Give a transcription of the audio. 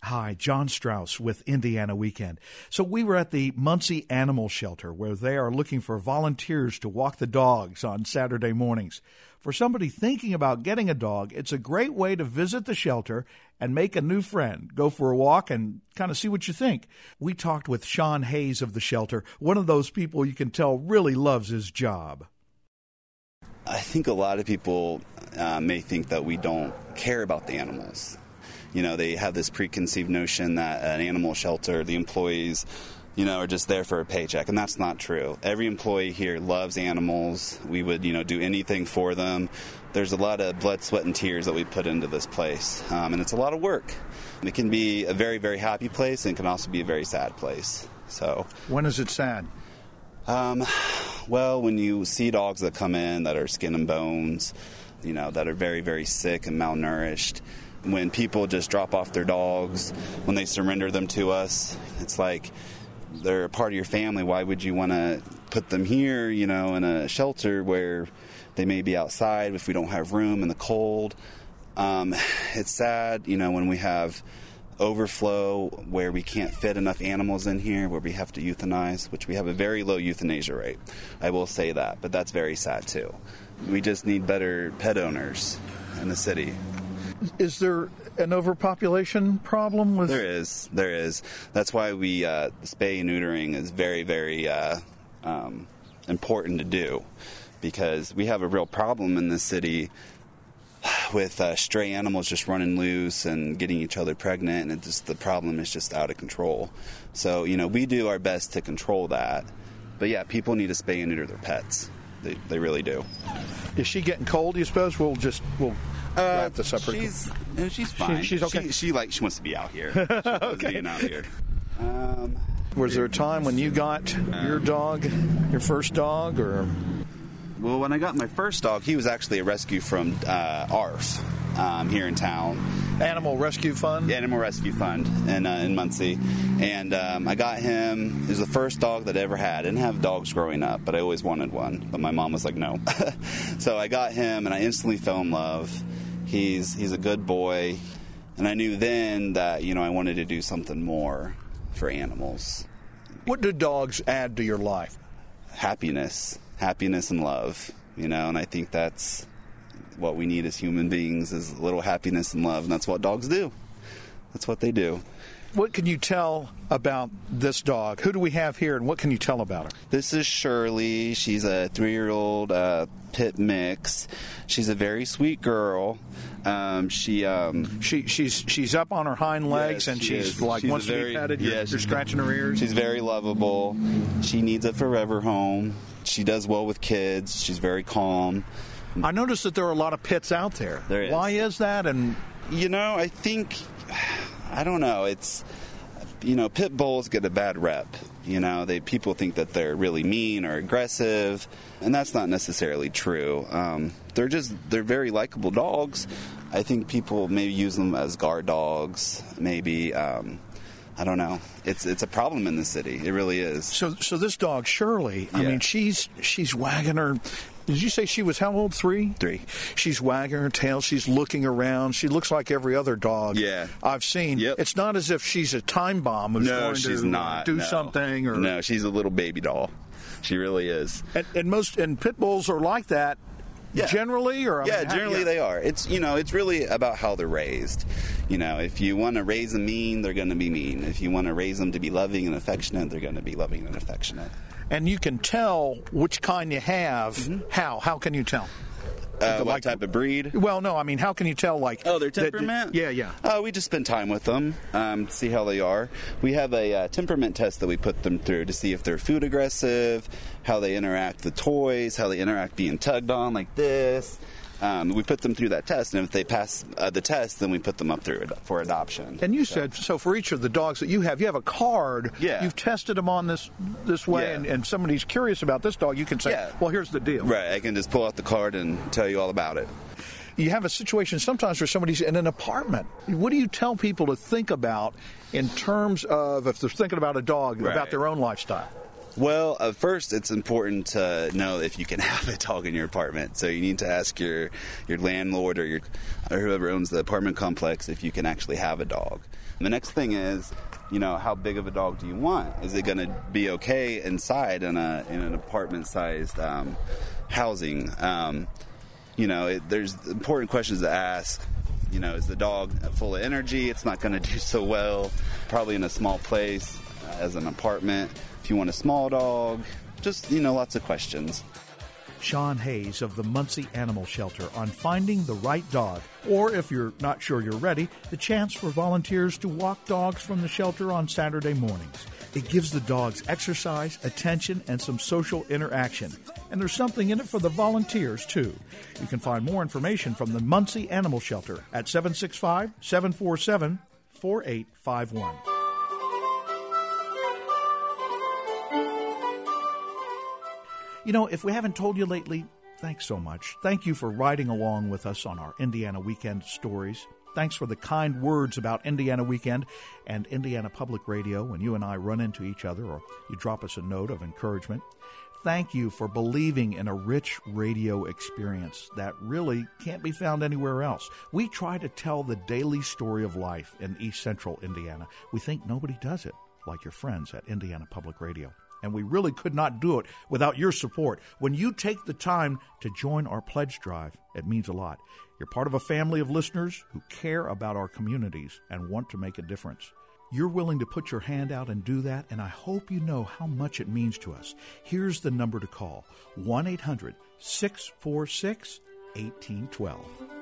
Hi, John Strauss with Indiana Weekend. So we were at the Muncie Animal Shelter where they are looking for volunteers to walk the dogs on Saturday mornings. For somebody thinking about getting a dog, it's a great way to visit the shelter and make a new friend. Go for a walk and kind of see what you think. We talked with Sean Hayes of the shelter, one of those people you can tell really loves his job. I think a lot of people may think that we don't care about the animals. You know, they have this preconceived notion that an animal shelter, the employees, are just there for a paycheck, and that's not true. Every employee here loves animals. We would, do anything for them. There's a lot of blood, sweat, and tears that we put into this place, and it's a lot of work. It can be a very, very happy place, and it can also be a very sad place. So, when is it sad? Well, when you see dogs that come in that are skin and bones, that are very, very sick and malnourished, when people just drop off their dogs, when they surrender them to us, it's like they're a part of your family. Why would you want to put them here, in a shelter where they may be outside if we don't have room in the cold? It's sad, when we have overflow where we can't fit enough animals in here, where we have to euthanize, which we have a very low euthanasia rate. I will say that, but that's very sad too. We just need better pet owners in the city. Is there an overpopulation problem with? There is. That's why we spay and neutering is very, very important to do, because we have a real problem in this city with stray animals just running loose and getting each other pregnant, and the problem is just out of control. So, we do our best to control that. But yeah, people need to spay and neuter their pets. They really do. Is she getting cold, you suppose? We'll wrap this up. She's fine. She's okay. She wants to be out here. She loves being out here. Was there a time when you got your dog, your first dog, or? Well, when I got my first dog, he was actually a rescue from ARF here in town. Animal Rescue Fund? Animal Rescue Fund in Muncie. And I got him. He was the first dog that I ever had. I didn't have dogs growing up, but I always wanted one. But my mom was like, no. So I got him, and I instantly fell in love. He's a good boy. And I knew then that, I wanted to do something more for animals. What do dogs add to your life? Happiness and love, and I think that's what we need as human beings, is a little happiness and love, and that's what dogs do. That's what they do. What can you tell about this dog? Who do we have here, and what can you tell about her? This is Shirley. She's a 3-year-old pit mix. She's a very sweet girl. She's up on her hind legs, yes, and she's wants to be petted. You're scratching her ears. She's very lovable. She needs a forever home. She does well with kids. She's very calm. I noticed that there are a lot of pits out there. There is. Why is that? And I don't know. It's, pit bulls get a bad rep. People think that they're really mean or aggressive, and that's not necessarily true. They're very likable dogs. I think people maybe use them as guard dogs. Maybe, I don't know. It's a problem in the city. It really is. So this dog, Shirley, I mean, she's wagging her. Did you say she was how old? 3? 3. She's wagging her tail. She's looking around. She looks like every other dog I've seen. Yep. It's not as if she's a time bomb who's going to do something. Or no, she's a little baby doll. She really is. And pit bulls are like that. Yeah. Generally, or generally they are. It's it's really about how they're raised. If you want to raise them mean, they're going to be mean. If you want to raise them to be loving and affectionate, they're going to be loving and affectionate. And you can tell which kind you have. Mm-hmm. How can you tell? What type of breed? Well, no, I mean, how can you tell, their temperament? Yeah. We just spend time with them, see how they are. We have a temperament test that we put them through to see if they're food aggressive, how they interact with toys, how they interact being tugged on like this. We put them through that test, and if they pass the test, then we put them up through for adoption. And you said, so for each of the dogs that you have a card. Yeah. You've tested them on this way, and somebody's curious about this dog, you can say, well, here's the deal. Right, I can just pull out the card and tell you all about it. You have a situation sometimes where somebody's in an apartment. What do you tell people to think about in terms of, if they're thinking about a dog, about their own lifestyle? Well, first, it's important to know if you can have a dog in your apartment. So you need to ask your landlord or whoever owns the apartment complex if you can actually have a dog. And the next thing is, how big of a dog do you want? Is it going to be okay inside in an apartment-sized housing? There's important questions to ask. Is the dog full of energy? It's not going to do so well. Probably in a small place as an apartment. If you want a small dog, just, lots of questions. Sean Hayes of the Muncie Animal Shelter on finding the right dog. Or if you're not sure you're ready, the chance for volunteers to walk dogs from the shelter on Saturday mornings. It gives the dogs exercise, attention, and some social interaction. And there's something in it for the volunteers, too. You can find more information from the Muncie Animal Shelter at 765-747-4851. If we haven't told you lately, thanks so much. Thank you for riding along with us on our Indiana Weekend stories. Thanks for the kind words about Indiana Weekend and Indiana Public Radio when you and I run into each other or you drop us a note of encouragement. Thank you for believing in a rich radio experience that really can't be found anywhere else. We try to tell the daily story of life in East Central Indiana. We think nobody does it like your friends at Indiana Public Radio. And we really could not do it without your support. When you take the time to join our pledge drive, it means a lot. You're part of a family of listeners who care about our communities and want to make a difference. You're willing to put your hand out and do that, and I hope you know how much it means to us. Here's the number to call, 1-800-646-1812.